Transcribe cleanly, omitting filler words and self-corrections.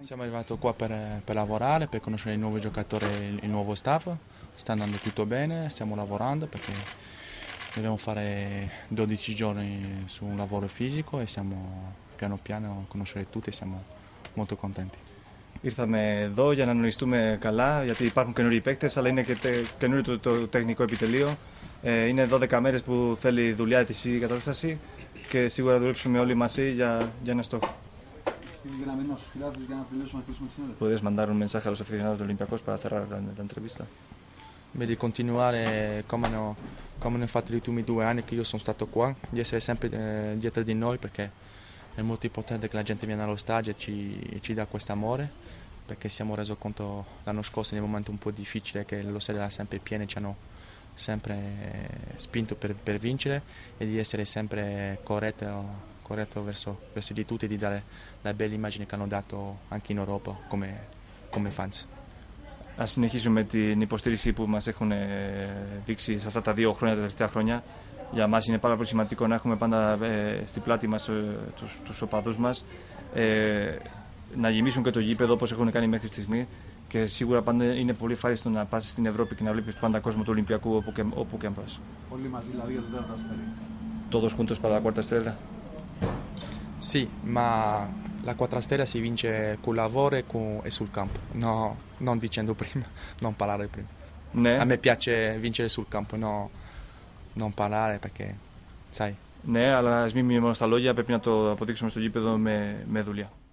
Siamo arrivati qua per lavorare, per conoscere i nuovi giocatori e il nuovo staff. Sta andando tutto bene, stiamo lavorando perché dobbiamo fare 12 giorni su un lavoro fisico e stiamo piano piano a conoscere tutti e siamo molto contenti. Ήρθαμε εδώ για να γνωριστούμε καλά, γιατί υπάρχουν καινούριοι παίκτες, αλλά είναι και καινούριο το τεχνικό επιτελείο. Είναι 12 μέρες που θέλει δουλειά τη φυσική κατάσταση και σίγουρα δουλέψουμε όλοι μαζί για ένα στόχο. ¿Puedes mandar un mensaje a los aficionados de Olympiacos para cerrar la entrevista? Beh, di continuare come hanno fatto gli ultimi 2 anni che io sono stato qua, di essere sempre dietro di noi perché è molto importante che la gente viene allo stadio e ci dà questo amore, perché siamo reso conto l'anno scorso, nei momenti un po' difficili, che lo stadio era sempre pieno e ci hanno sempre spinto per vincere e di essere sempre corretto verso di tutti e di dare la bella immagine che hanno dato anche in Europa come fans. Ας συνεχίσουμε την υποστήριξη που μας έχουν δείξει σε αυτά τα 2 χρόνια, τα τελευταία χρόνια. Για μας είναι πάρα πολύ σημαντικό να έχουμε πάντα στην πλάτη μας τους οπαδούς μας, να γεμίσουν και το γήπεδο όπως έχουν κάνει μέχρι στιγμή και σίγουρα πάντα είναι πολύ ευχάριστο να πας στην Ευρώπη και να βλέπεις πάντα κόσμο του Ολυμπιακού όπου και αν πας. Όλοι μαζί δηλαδή για το τέταρτο αστέρι. Todos juntos para la cuarta estrella. Sì, ma la 4 stella si vince col lavoro e sul campo, no, non dicendo prima, non parlare prima. Ναι. A me piace vincere sul campo, no, non parlare perché, sai. Ναι, αλλά ας μην μείνουμε μόνο στα λόγια, πρέπει να το αποδείξουμε στο γήπεδο με δουλειά.